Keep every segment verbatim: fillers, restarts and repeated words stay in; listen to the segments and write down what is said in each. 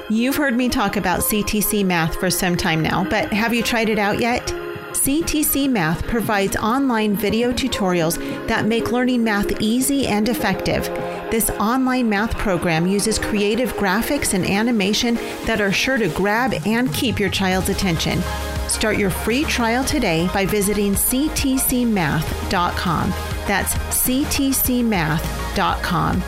You've heard me talk about C T C Math for some time now, but have you tried it out yet? C T C Math provides online video tutorials that make learning math easy and effective. This online math program uses creative graphics and animation that are sure to grab and keep your child's attention. Start your free trial today by visiting c t c math dot com. That's c t c math dot com.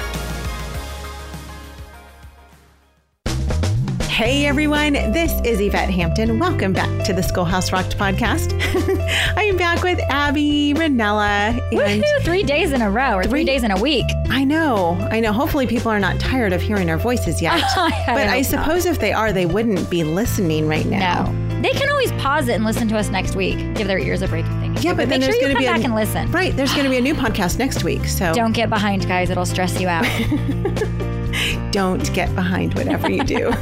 Hey everyone, this is Yvette Hampton. Welcome back to the Schoolhouse Rocked podcast. I am back with Abby Ranella. And three days in a row or three, three days in a week. I know, I know. Hopefully people are not tired of hearing our voices yet. I but I suppose not. if they are, they wouldn't be listening right now. No. They can always pause it and listen to us next week. Give their ears a break if they need Yeah, to. but, but then make there's sure going to you be come a, back and listen. Right, there's going to be a new podcast next week. So don't get behind, guys. It'll stress you out. Don't get behind whatever you do.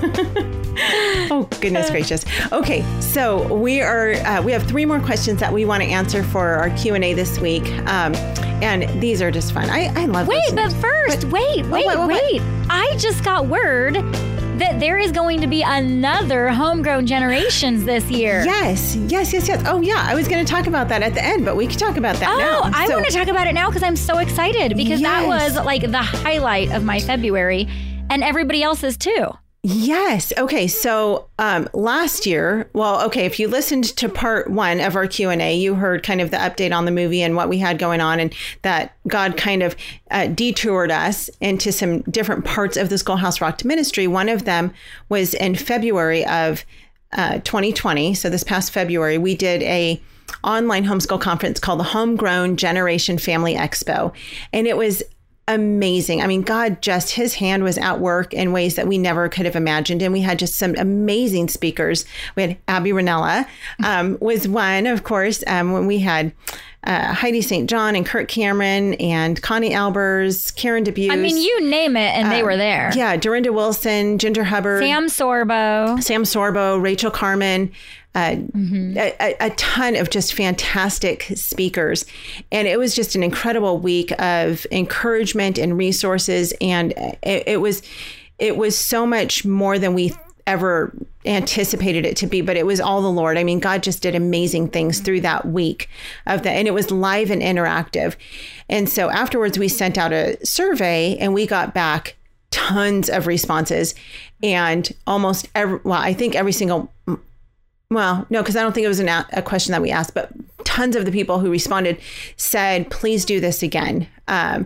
Oh, goodness gracious. Okay, so we are uh, we have three more questions that we want to answer for our Q and A this week. Um, and these are just fun. I, I love Wait, listeners. but first, but, wait, wait, oh, wait, wait. wait. I just got word that there is going to be another Homegrown Generations this year. Yes, yes, yes, yes. Oh, yeah. I was going to talk about that at the end, but we can talk about that oh, now. I so, want to talk about it now because I'm so excited because yes. that was like the highlight of my February and everybody else's too. Yes. Okay. So um, last year, well, okay, if you listened to part one of our Q and A, you heard kind of the update on the movie and what we had going on, and that God kind of uh, detoured us into some different parts of the Schoolhouse Rocked ministry. One of them was in February of uh, twenty twenty. So this past February, we did a online homeschool conference called the Homegrown Generation Family Expo. And it was amazing. I mean, God just, his hand was at work in ways that we never could have imagined. And we had just some amazing speakers. We had Abby Ranella um, was one, of course, um, when we had uh, Heidi Saint John and Kurt Cameron and Connie Albers, Karen DeBuse. I mean, you name it, and um, they were there. Yeah. Dorinda Wilson, Ginger Hubbard. Sam Sorbo. Sam Sorbo, Rachel Carmen. Uh, mm-hmm. a, a ton of just fantastic speakers. And it was just an incredible week of encouragement and resources. And it, it was it was so much more than we ever anticipated it to be. But it was all the Lord. I mean, God just did amazing things through that week of that. And it was live and interactive. And so afterwards, we sent out a survey and we got back tons of responses. And almost every, well, I think every single Well, no, because I don't think it was an a-, a question that we asked, but tons of the people who responded said, please do this again. Um,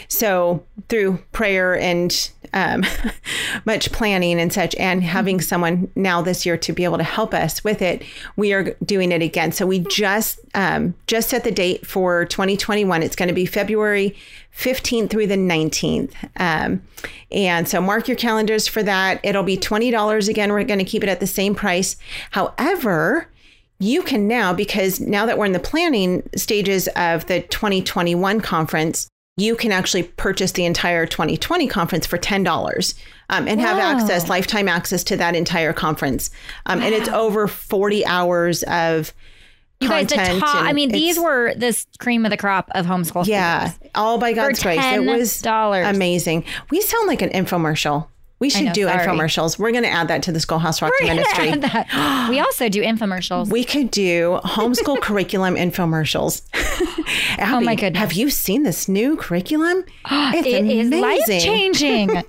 so through prayer and um, much planning and such, and having someone now this year to be able to help us with it, we are doing it again. So we just um, just set the date for twenty twenty-one. It's going to be February fifteenth through the nineteenth. Um, and so mark your calendars for that. It'll be twenty dollars again. We're going to keep it at the same price. However, you can now, because now that we're in the planning stages of the twenty twenty-one conference, you can actually purchase the entire twenty twenty conference for ten dollars um, and have wow. access, lifetime access to that entire conference. Um, wow. And it's over forty hours of You guys, the top, I mean, these were the cream of the crop of homeschool. Yeah, speakers. all by God's For grace. It was dollars. Amazing. We sound like an infomercial. We should know, do sorry. infomercials. We're going to add that to the Schoolhouse Rocked ministry. Add that. We also do infomercials. We could do homeschool curriculum infomercials. Abby, oh my goodness. Have you seen this new curriculum? It's it amazing. is life-changing.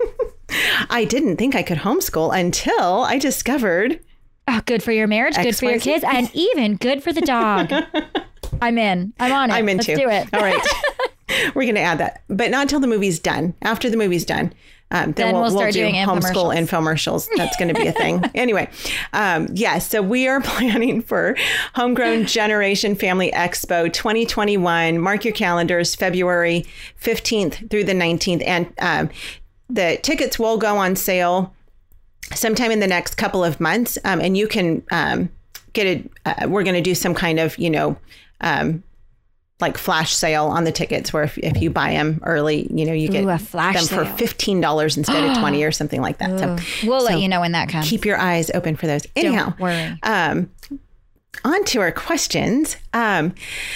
I didn't think I could homeschool until I discovered... Oh, good for your marriage, good X for your Y Z. kids, and even good for the dog. I'm in. I'm on it. I'm in Let's too. do it. All right. We're going to add that, but not until the movie's done. After the movie's done, um, then, Then we'll, we'll start do doing homeschool infomercials. infomercials. That's going to be a thing. Anyway, um, yes. Yeah, so we are planning for Homegrown Generation Family Expo twenty twenty-one. Mark your calendars, February fifteenth through the nineteenth. And um, the tickets will go on sale sometime in the next couple of months. Um, and you can um, get it. Uh, we're going to do some kind of, you know, um, like flash sale on the tickets where if, if you buy them early, you know, you get Ooh, a flash them sale. for fifteen dollars instead of twenty or something like that. Ooh. So We'll so let you know when that comes. Keep your eyes open for those. Anyhow, Don't worry. Um, on to our questions. Um,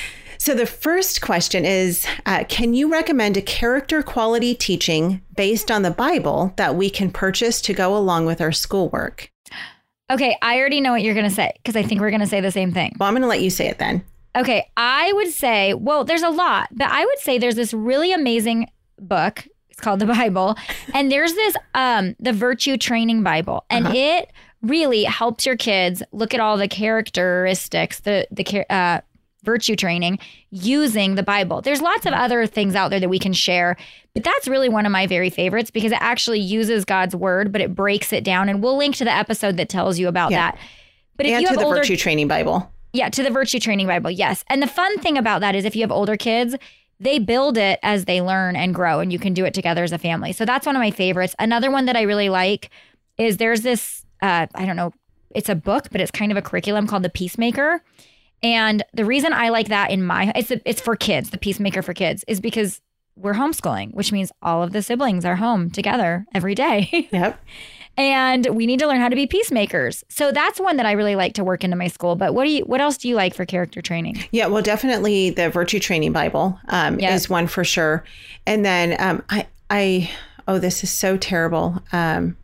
So the first question is, uh, can you recommend a character quality teaching based on the Bible that we can purchase to go along with our schoolwork? Okay, I already know what you're going to say because I think we're going to say the same thing. Well, I'm going to let you say it then. Okay, I would say, well, there's a lot, but I would say there's this really amazing book. It's called the Bible. And there's this, um, the Virtue Training Bible. And uh-huh. it really helps your kids look at all the characteristics, the, the uh, virtue training using the Bible. There's lots of other things out there that we can share, but that's really one of my very favorites because it actually uses God's word, but it breaks it down. And we'll link to the episode that tells you about yeah. that. But if and you to have the older, Virtue Training Bible. Yeah, to the Virtue Training Bible, yes. And the fun thing about that is if you have older kids, they build it as they learn and grow, and you can do it together as a family. So that's one of my favorites. Another one that I really like is there's this, uh, I don't know, it's a book, but it's kind of a curriculum called The Peacemaker. And the reason I like that in my, it's a, it's for kids, The Peacemaker for kids, is because we're homeschooling, which means all of the siblings are home together every day. Yep. And we need to learn how to be peacemakers. So that's one that I really like to work into my school. But what do you, what else do you like for character training? Yeah, well, definitely the Virtue Training Bible um, yep. is one for sure. And then um, I, I, oh, this is so terrible. Um,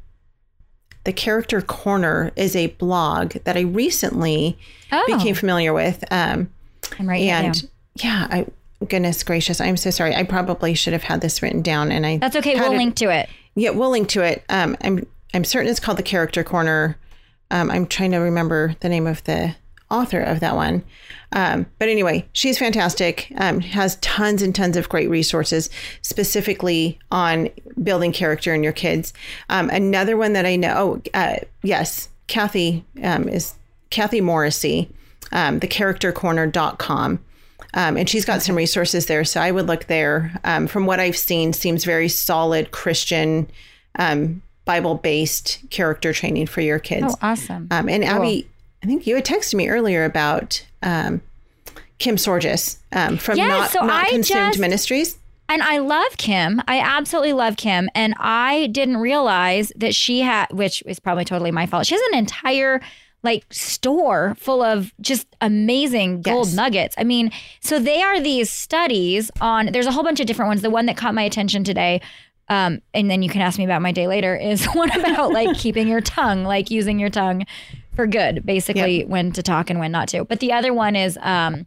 the Character Corner is a blog that I recently oh. became familiar with. Um, I'm writing and it down. yeah, I, goodness gracious, I'm so sorry. I probably should have had this written down, and I. That's okay. We'll it, link to it. Yeah, we'll link to it. Um, I'm. I'm certain it's called The Character Corner. Um, I'm trying to remember the name of the author of that one. Um, but anyway, she's fantastic. Um, has tons and tons of great resources specifically on building character in your kids. Um, another one that I know, oh, uh, yes, Kathy um, is Kathy Morrissey, um, the character corner dot com. Um, and she's got okay. some resources there. So I would look there. Um, from what I've seen, seems very solid Christian um Bible-based character training for your kids. Oh, awesome. Um, and cool. Abby, I think you had texted me earlier about um, Kim Sorges um, from yes, Not, so Not I Consumed just, Ministries. And I love Kim. I absolutely love Kim. And I didn't realize that she had, which is probably totally my fault. She has an entire like store full of just amazing gold yes. nuggets. I mean, so they are these studies on, there's a whole bunch of different ones. The one that caught my attention today, Um, and then you can ask me about my day later, is one about like keeping your tongue, like using your tongue for good, basically yep. when to talk and when not to. But the other one is um,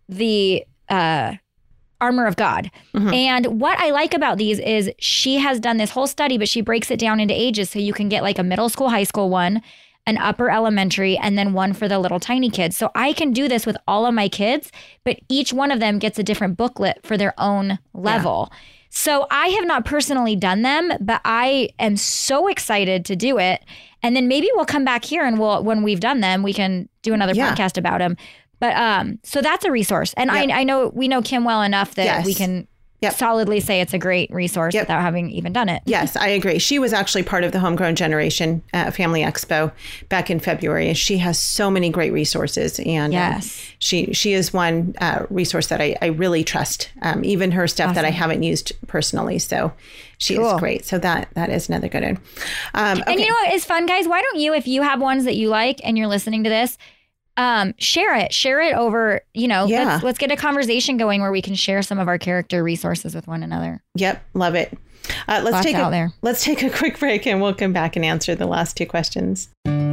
the uh, Armor of God. Mm-hmm. And what I like about these is she has done this whole study, but she breaks it down into ages. So you can get like a middle school, high school one, an upper elementary, and then one for the little tiny kids. So I can do this with all of my kids, but each one of them gets a different booklet for their own level. Yeah. So I have not personally done them, but I am so excited to do it. And then maybe we'll come back here and we'll, when we've done them, we can do another yeah. podcast about them. But um, so that's a resource. And yep. I, I know we know Kim well enough that yes. we can yep. solidly say it's a great resource yep. without having even done it. Yes, I agree. She was actually part of the Homegrown Generation uh, Family Expo back in February. She has so many great resources. And yes. um, she she is one uh, resource that I, I really trust, um, even her stuff awesome. that I haven't used personally. So she cool. is great. So that that is another good one. Um, okay. And you know what is fun, guys? Why don't you, if you have ones that you like and you're listening to this, Um, share it, share it over, you know, yeah. let's, let's get a conversation going where we can share some of our character resources with one another. Yep. Love it. Uh, let's Lots take out a, there. let's take a quick break and we'll come back and answer the last two questions.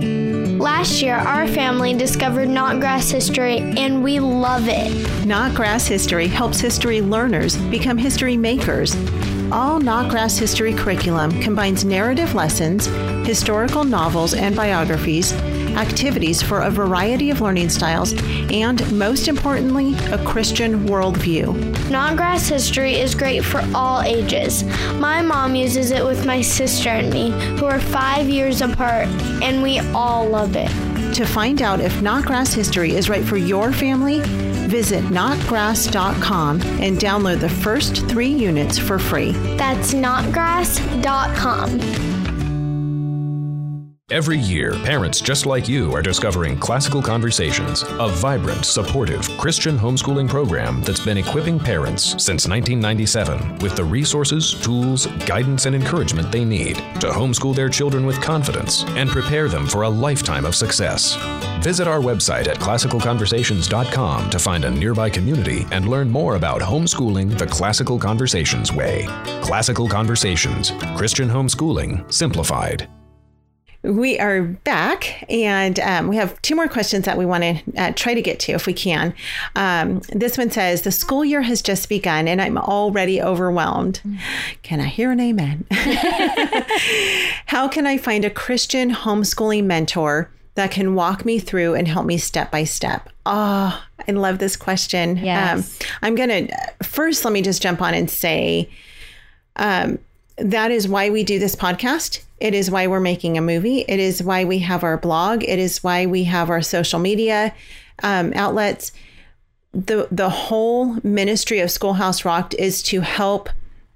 Last year, our family discovered Knotgrass History, and we love it. Knotgrass History helps history learners become history makers. All Knotgrass History curriculum combines narrative lessons, historical novels and biographies, activities for a variety of learning styles, and most importantly, a Christian worldview. Knotgrass History is great for all ages. My mom uses it with my sister and me, who are five years apart, and we all love it. To find out if Knotgrass History is right for your family, visit knotgrass dot com and download the first three units for free. That's knotgrass dot com. Every year, parents just like you are discovering Classical Conversations, a vibrant, supportive Christian homeschooling program that's been equipping parents since nineteen ninety-seven with the resources, tools, guidance, and encouragement they need to homeschool their children with confidence and prepare them for a lifetime of success. Visit our website at classical conversations dot com to find a nearby community and learn more about homeschooling the Classical Conversations way. Classical Conversations, Christian homeschooling simplified. We are back, and um, we have two more questions that we want to uh, try to get to if we can. Um, this one says, the school year has just begun, and I'm already overwhelmed. Mm. Can I hear an amen? How can I find a Christian homeschooling mentor that can walk me through and help me step by step? Oh, I love this question. Yes. Um, I'm going to, first, let me just jump on and say, um, that is why we do this podcast. It is why we're making a movie. It is why we have our blog. It is why we have our social media um, outlets. The the whole ministry of Schoolhouse Rocked is to help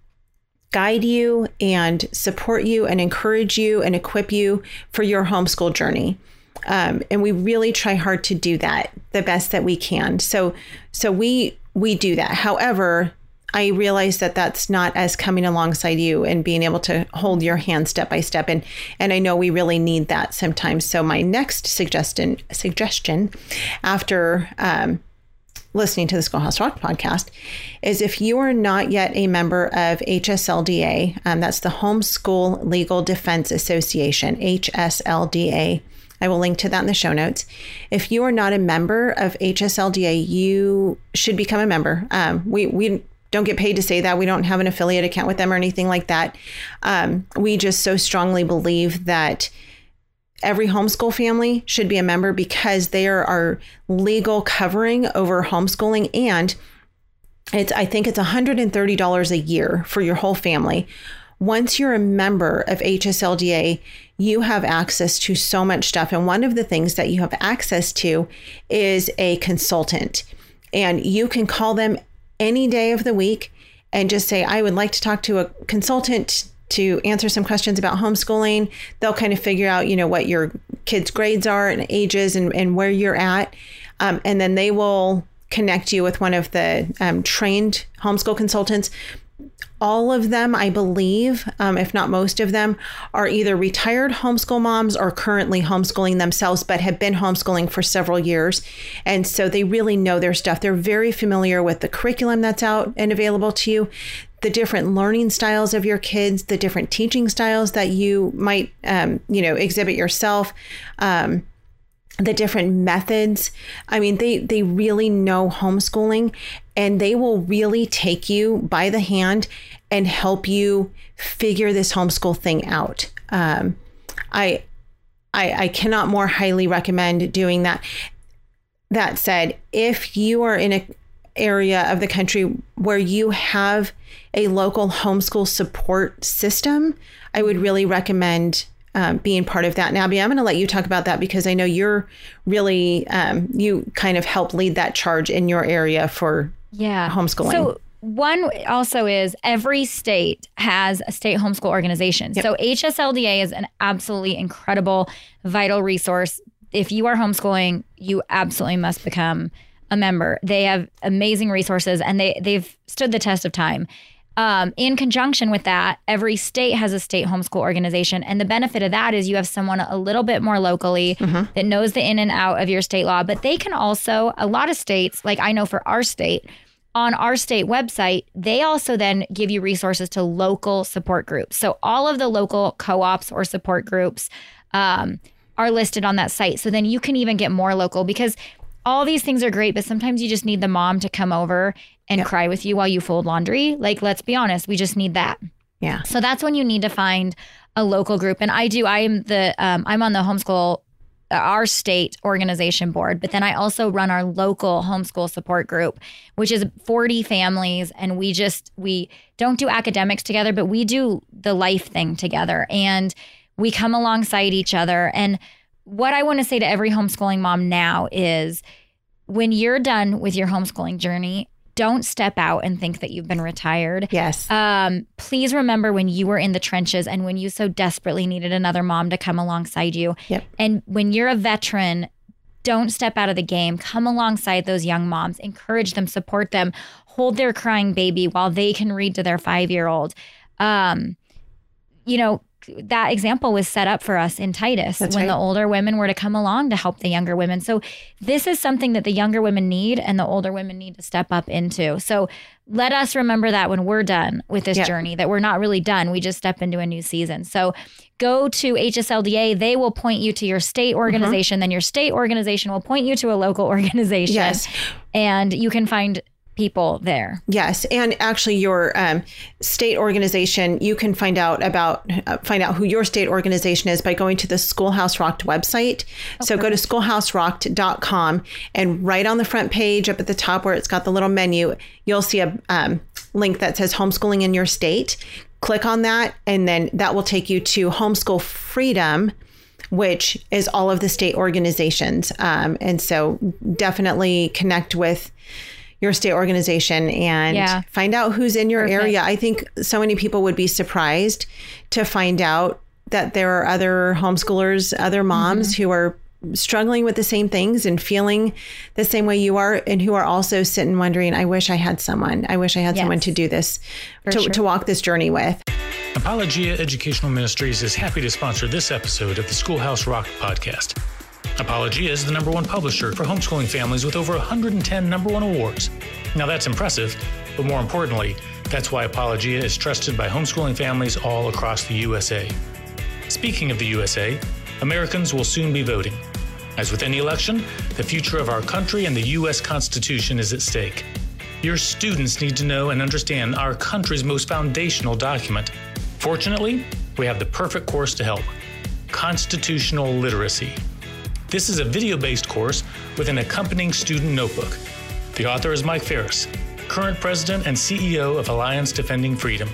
guide you and support you and encourage you and equip you for your homeschool journey. Um, and we really try hard to do that the best that we can. So so we we do that. However, I realize that that's not as coming alongside you and being able to hold your hand step by step. And, and I know we really need that sometimes. So my next suggestion, suggestion after um, listening to the Schoolhouse Rock podcast is if you are not yet a member of H S L D A, um, that's the Homeschool Legal Defense Association, H S L D A. I will link to that in the show notes. If you are not a member of H S L D A, you should become a member. Um, we, we, don't get paid to say that. We don't have an affiliate account with them or anything like that. Um, we just so strongly believe that every homeschool family should be a member because they are our legal covering over homeschooling. And it's, I think it's one hundred thirty dollars a year for your whole family. Once you're a member of H S L D A, you have access to so much stuff. And one of the things that you have access to is a consultant, and you can call them any day of the week and just say, I would like to talk to a consultant to answer some questions about homeschooling. They'll kind of figure out, you know, what your kids' grades are and ages and, and where you're at. Um, and then they will connect you with one of the um, trained homeschool consultants. All of them, I believe, um, if not most of them, are either retired homeschool moms or currently homeschooling themselves, but have been homeschooling for several years. And so they really know their stuff. They're very familiar with the curriculum that's out and available to you, the different learning styles of your kids, the different teaching styles that you might, um, you know, exhibit yourself. Um, the different methods. I mean, they, they really know homeschooling, and they will really take you by the hand and help you figure this homeschool thing out. Um, I, I, I cannot more highly recommend doing that. That said, if you are in an area of the country where you have a local homeschool support system, I would really recommend Um, being part of that. Now, Abby, I'm going to let you talk about that because I know you're really, um, you kind of help lead that charge in your area for yeah. homeschooling. So one also is every state has a state homeschool organization. Yep. So H S L D A is an absolutely incredible, vital resource. If you are homeschooling, you absolutely must become a member. They have amazing resources, and they, they've stood the test of time. Um, in conjunction with that, every state has a state homeschool organization. And the benefit of that is you have someone a little bit more locally mm-hmm. that knows the in and out of your state law. But they can also, a lot of states, like I know for our state, on our state website, they also then give you resources to local support groups. So all of the local co-ops or support groups um, are listed on that site. So then you can even get more local, because all these things are great, but sometimes you just need the mom to come over and yep. cry with you while you fold laundry. Like, let's be honest, we just need that. Yeah. So that's when you need to find a local group. And I do, I am the, um, I'm on the homeschool, uh, our state organization board, but then I also run our local homeschool support group, which is forty families. And we just, we don't do academics together, but we do the life thing together, and we come alongside each other. And what I want to say to every homeschooling mom now is, when you're done with your homeschooling journey, don't step out and think that you've been retired. Yes. Um, please remember when you were in the trenches and when you so desperately needed another mom to come alongside you. Yep. And when you're a veteran, don't step out of the game. Come alongside those young moms. Encourage them, support them, hold their crying baby while they can read to their five-year-old. Um, you know, that example was set up for us in Titus That's when right. the older women were to come along to help the younger women. So this is something that the younger women need and the older women need to step up into. So let us remember that when we're done with this Yeah. journey, that we're not really done. We just step into a new season. So go to H S L D A. They will point you to your state organization. Mm-hmm. Then your state organization will point you to a local organization. Yes. And you can find people there. Yes. And actually your um, state organization, you can find out about, uh, find out who your state organization is by going to the Schoolhouse Rocked website. Oh, so perfect. Go to schoolhouse rocked dot com and right on the front page up at the top where it's got the little menu, you'll see a um, link that says homeschooling in your state. Click on that and then that will take you to Homeschool Freedom, which is all of the state organizations. Um, and so definitely connect with your state organization and yeah. find out who's in your Perfect. area. I think so many people would be surprised to find out that there are other homeschoolers, other moms mm-hmm. who are struggling with the same things and feeling the same way you are, and who are also sitting wondering, I wish I had someone. I wish I had yes. someone to do this, to, sure. to walk this journey with. Apologia Educational Ministries is happy to sponsor this episode of the Schoolhouse Rock podcast. Apologia is the number one publisher for homeschooling families with over one hundred ten number one awards. Now that's impressive, but more importantly, that's why Apologia is trusted by homeschooling families all across the U S A. Speaking of the U S A, Americans will soon be voting. As with any election, the future of our country and the U S Constitution is at stake. Your students need to know and understand our country's most foundational document. Fortunately, we have the perfect course to help: Constitutional Literacy. This is a video-based course with an accompanying student notebook. The author is Mike Ferris, current president and C E O of Alliance Defending Freedom.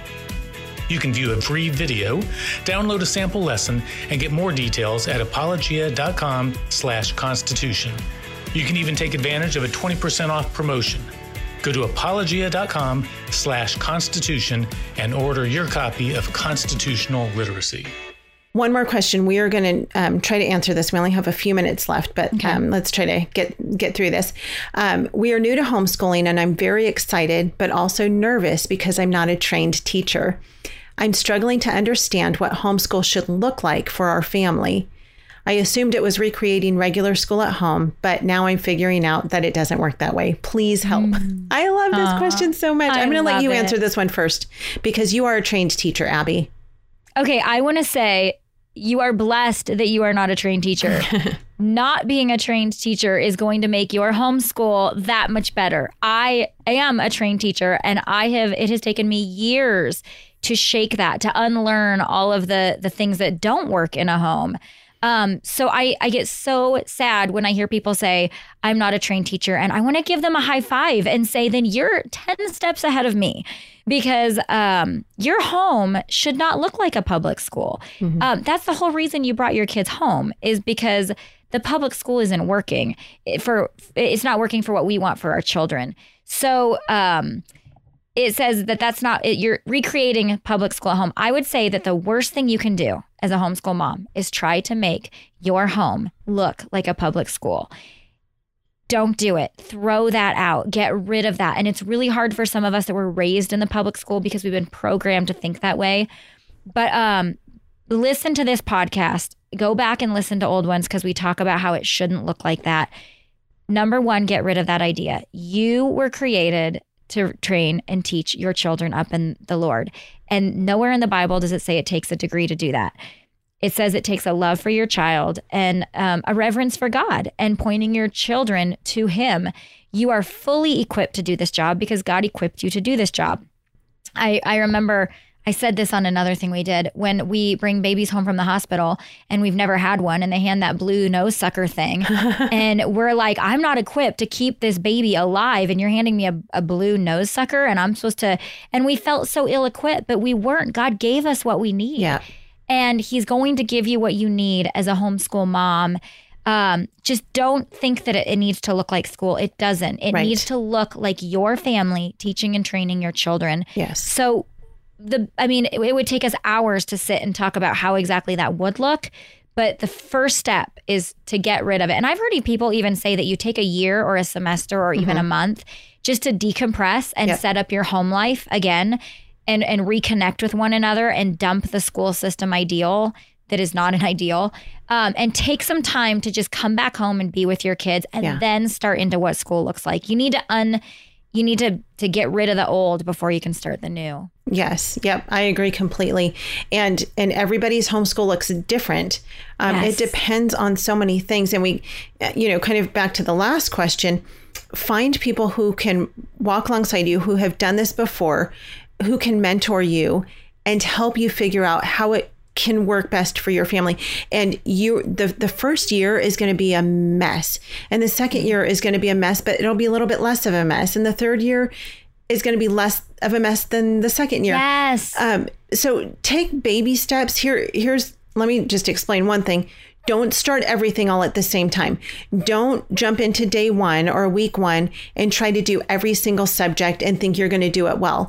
You can view a free video, download a sample lesson, and get more details at apologia.com slash constitution. You can even take advantage of a twenty percent off promotion. Go to apologia.com slash constitution and order your copy of Constitutional Literacy. One more question. We are going to um, try to answer this. We only have a few minutes left, but okay. um, let's try to get get through this. Um, we are new to homeschooling, and I'm very excited, but also nervous because I'm not a trained teacher. I'm struggling to understand what homeschool should look like for our family. I assumed it was recreating regular school at home, but now I'm figuring out that it doesn't work that way. Please help. Mm. I love this Aww, question so much. I I'm going to let you it. answer this one first because you are a trained teacher, Abby. Okay, I want to say, you are blessed that you are not a trained teacher. Not being a trained teacher is going to make your homeschool that much better. I am a trained teacher, and I have, it has taken me years to shake that, to unlearn all of the, the things that don't work in a home. Um, so I, I get so sad when I hear people say, I'm not a trained teacher, and I want to give them a high five and say, then you're ten steps ahead of me, because um, your home should not look like a public school. Mm-hmm. Um, that's the whole reason you brought your kids home, is because the public school isn't working for, it's not working for what we want for our children. So um, it says that that's not, it, you're recreating public school at home. I would say that the worst thing you can do as a homeschool mom is try to make your home look like a public school. Don't do it. Throw that out. Get rid of that. And it's really hard for some of us that were raised in the public school because we've been programmed to think that way. But um, listen to this podcast. Go back and listen to old ones because we talk about how it shouldn't look like that. Number one, get rid of that idea. You were created to train and teach your children up in the Lord. And nowhere in the Bible does it say it takes a degree to do that. It says it takes a love for your child and um, a reverence for God and pointing your children to Him. You are fully equipped to do this job because God equipped you to do this job. I, I remember I said this on another thing we did when we bring babies home from the hospital and we've never had one, and they hand that blue nose sucker thing. And we're like, I'm not equipped to keep this baby alive, and you're handing me a, a blue nose sucker, and I'm supposed to, and we felt so ill-equipped, but we weren't. God gave us what we need. Yeah. And He's going to give you what you need as a homeschool mom. Um, just don't think that it, it needs to look like school. It doesn't. It Right. needs to look like your family teaching and training your children. Yes. So the, I mean, it, it would take us hours to sit and talk about how exactly that would look. But the first step is to get rid of it. And I've heard people even say that you take a year or a semester or even a month just to decompress and Yep. set up your home life again and, and reconnect with one another and dump the school system ideal that is not an ideal, um, and take some time to just come back home and be with your kids and Yeah. then start into what school looks like. You need to un, you need to to get rid of the old before you can start the new. Yes. Yep. I agree completely. And and everybody's homeschool looks different. Um, Yes. It depends on so many things. And we, uh, you know, kind of back to the last question, find people who can walk alongside you, who have done this before, who can mentor you and help you figure out how it can work best for your family. And you, the the first year is going to be a mess. And the second year is going to be a mess, but it'll be a little bit less of a mess. And the third year is going to be less of a mess than the second year. Yes. Um, so take baby steps. Here, here's, let me just explain one thing. Don't start everything all at the same time. Don't jump into day one or week one and try to do every single subject and think you're going to do it well.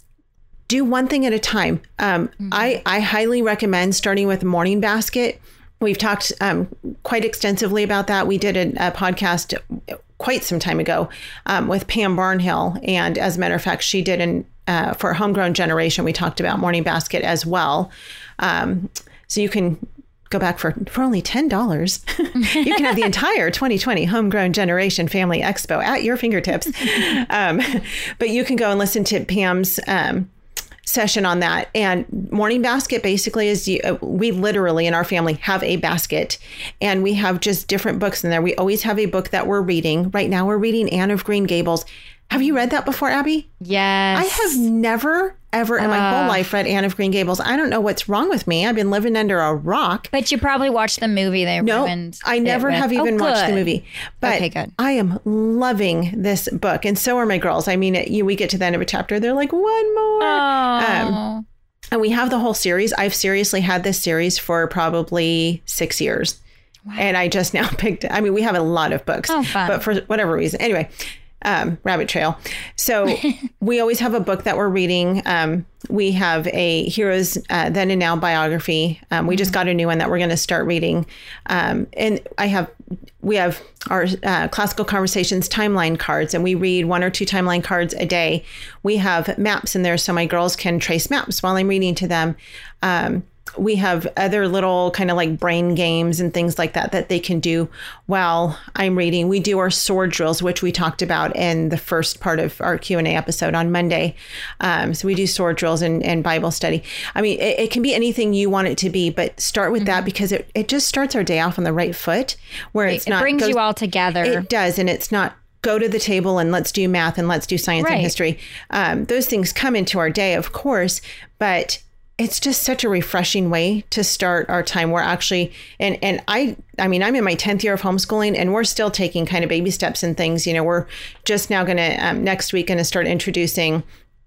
Do one thing at a time. Um, mm-hmm. I, I highly recommend starting with Morning Basket. We've talked um, quite extensively about that. We did a, a podcast quite some time ago um, with Pam Barnhill. And as a matter of fact, she did an, uh, for Homegrown Generation, we talked about Morning Basket as well. Um, so you can go back for, for only ten dollars. You can have the entire twenty twenty Homegrown Generation Family Expo at your fingertips. Um, but you can go and listen to Pam's um, session on that. And Morning Basket basically is, you, uh, we literally in our family have a basket and we have just different books in there. We always have a book that we're reading. Right now we're reading Anne of Green Gables. Have you read that before, Abby? Yes. I have never, ever in my Uh, whole life read Anne of Green Gables. I don't know what's wrong with me. I've been living under a rock. But you probably watched the movie they No, ruined. I never it with. have even Oh, watched the good. movie. But Okay, good. I am loving this book. And so are my girls. I mean, it, you, we get to the end of a chapter. They're like, one more. Oh. Um, and we have the whole series. I've seriously had this series for probably six years. Wow. And I just now picked, I mean, we have a lot of books. Oh, fun. But for whatever reason. Anyway, um, rabbit trail. So we always have a book that we're reading. Um, we have a Heroes uh, Then and Now biography. Um, we mm-hmm. just got a new one that we're going to start reading. Um, and I have, we have our uh, Classical Conversations timeline cards, and we read one or two timeline cards a day. We have maps in there so my girls can trace maps while I'm reading to them. Um, we have other little kind of like brain games and things like that that they can do while I'm reading. We do our sword drills, which we talked about in the first part of our Q and A episode on Monday. Um, so we do sword drills and, and Bible study. I mean, it, it can be anything you want it to be, but start with mm-hmm. that because it, it just starts our day off on the right foot where it's it not. It brings goes, you all together. It does. And it's not go to the table and let's do math and let's do science right. and history. Um, those things come into our day, of course, but it's just such a refreshing way to start our time. We're actually, and and I, I mean, I'm in my tenth year of homeschooling and we're still taking kind of baby steps and things. You know, we're just now going to, um, next week, going to start introducing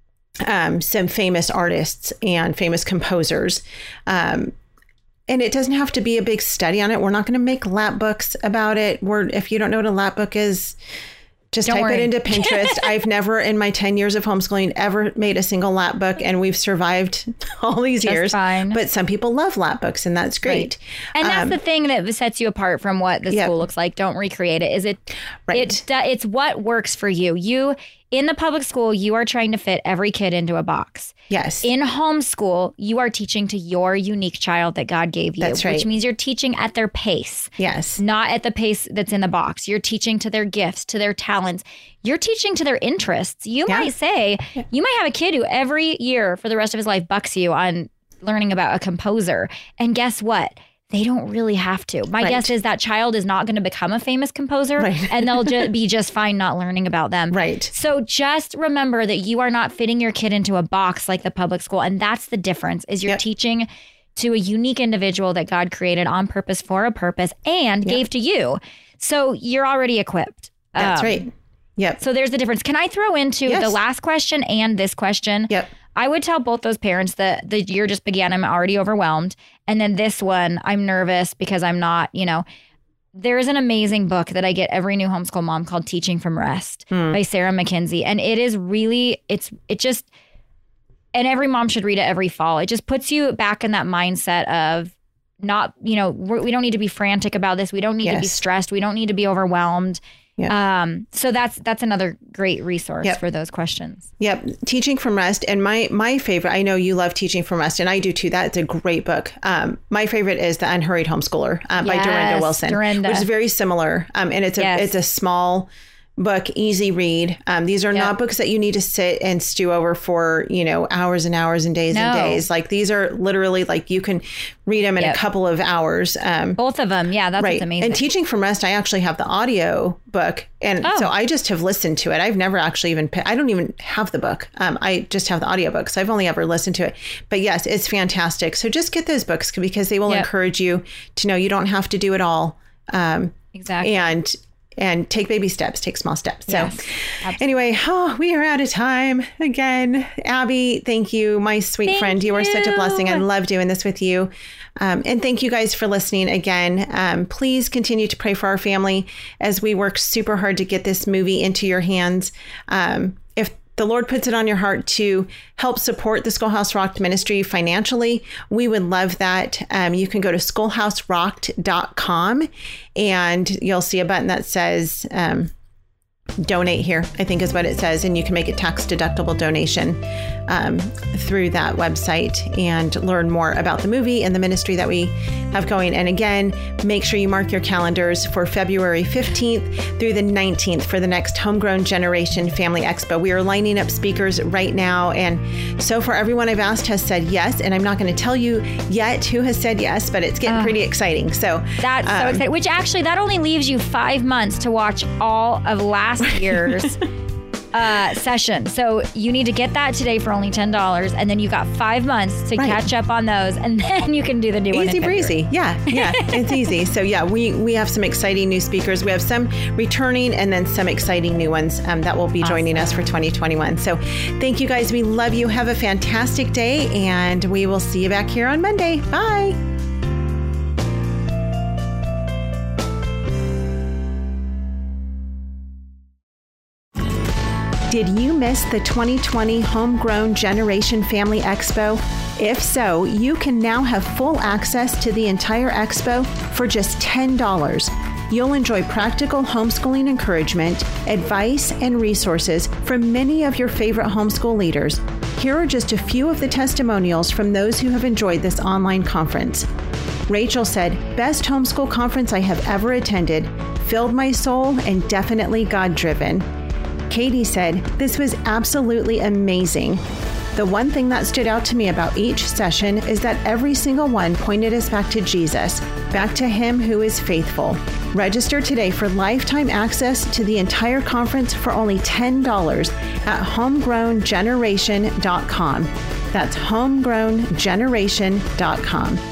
um, some famous artists and famous composers. Um, and it doesn't have to be a big study on it. We're not going to make lap books about it. We're, if you don't know what a lap book is, just Don't type worry. it into Pinterest. I've never in my ten years of homeschooling ever made a single lap book, and we've survived all these Just years. fine. But some people love lap books, and that's great. Right. And that's Um, the thing that sets you apart from what the Yep. school looks like. Don't recreate it. Is it? Right. It, it's what works for you. You in the public school, you are trying to fit every kid into a box. Yes. In homeschool, you are teaching to your unique child that God gave you. That's right. Which means you're teaching at their pace. Yes. Not at the pace that's in the box. You're teaching to their gifts, to their talents. You're teaching to their interests. You Yeah. might say, Yeah. you might have a kid who every year for the rest of his life bucks you on learning about a composer. And guess what? They don't really have to. My Right. guess is that child is not going to become a famous composer Right. and they'll ju- be just fine not learning about them. Right. So just remember that you are not fitting your kid into a box like the public school. And that's the difference is you're Yep. teaching to a unique individual that God created on purpose for a purpose and Yep. gave to you. So you're already equipped. That's Um, right. Yep. So there's the difference. Can I throw into Yes. the last question and this question? Yep. I would tell both those parents that the year just began. I'm already overwhelmed. And then this one, I'm nervous because I'm not, you know, there is an amazing book that I get every new homeschool mom called Teaching from Rest mm. by Sarah McKenzie. And it is really, it's, it just, and every mom should read it every fall. It just puts you back in that mindset of not, you know, we're, we don't need to be frantic about this. We don't need yes. to be stressed. We don't need to be overwhelmed. Yep. Um, so that's that's another great resource yep. for those questions. Yep. Teaching from Rest. And my my favorite, I know you love Teaching from Rest, and I do too. That's a great book. Um, my favorite is The Unhurried Homeschooler um, yes, by Dorinda Wilson, Dorinda. which is very similar. Um, and it's a yes. it's a small book, easy read. Um, these are yep. not books that you need to sit and stew over for, you know, hours and hours and days no. and days. Like these are literally like you can read them in yep. a couple of hours. Um, Both of them. Yeah, that's right. amazing. And Teaching from Rest, I actually have the audio book. And oh. so I just have listened to it. I've never actually even, I don't even have the book. Um, I just have the audio book. So I've only ever listened to it. But yes, it's fantastic. So just get those books because they will yep. encourage you to know you don't have to do it all. Um, exactly. And And take baby steps, take small steps. So yes, anyway, oh, we are out of time again. Abby, thank you, my sweet thank friend. You. you are such a blessing. I love doing this with you. Um, and thank you guys for listening again. Um, please continue to pray for our family as we work super hard to get this movie into your hands. Um, if the Lord puts it on your heart to help support the Schoolhouse Rocked ministry financially, we would love that. Um, you can go to schoolhouse rocked dot com and you'll see a button that says um, donate here, I think is what it says. And you can make a tax deductible donation um, through that website and learn more about the movie and the ministry that we have going. And again, make sure you mark your calendars for February fifteenth through the nineteenth for the next Homegrown Generation Family Expo. We are lining up speakers right now. And so far, everyone I've asked has said yes. And I'm not going to tell you yet who has said yes, but it's getting uh, pretty exciting. So that's um, so exciting, which actually that only leaves you five months to watch all of last year's uh, session. So you need to get that today for only ten dollars. And then you got five months to right. catch up on those. And then you can do the new one. Easy breezy. Yeah. Yeah. It's easy. So yeah, we, we have some exciting new speakers. We have some returning and then some exciting new ones um, that will be joining awesome. us for twenty twenty-one. So thank you guys. We love you. Have a fantastic day. And we will see you back here on Monday. Bye. Did you miss the twenty twenty Homegrown Generation Family Expo? If so, you can now have full access to the entire expo for just ten dollars. You'll enjoy practical homeschooling encouragement, advice, and resources from many of your favorite homeschool leaders. Here are just a few of the testimonials from those who have enjoyed this online conference. Rachel said, "Best homeschool conference I have ever attended, filled my soul and definitely God-driven." Katie said, "This was absolutely amazing. The one thing that stood out to me about each session is that every single one pointed us back to Jesus, back to Him who is faithful." Register today for lifetime access to the entire conference for only ten dollars at homegrown generation dot com. That's homegrown generation dot com.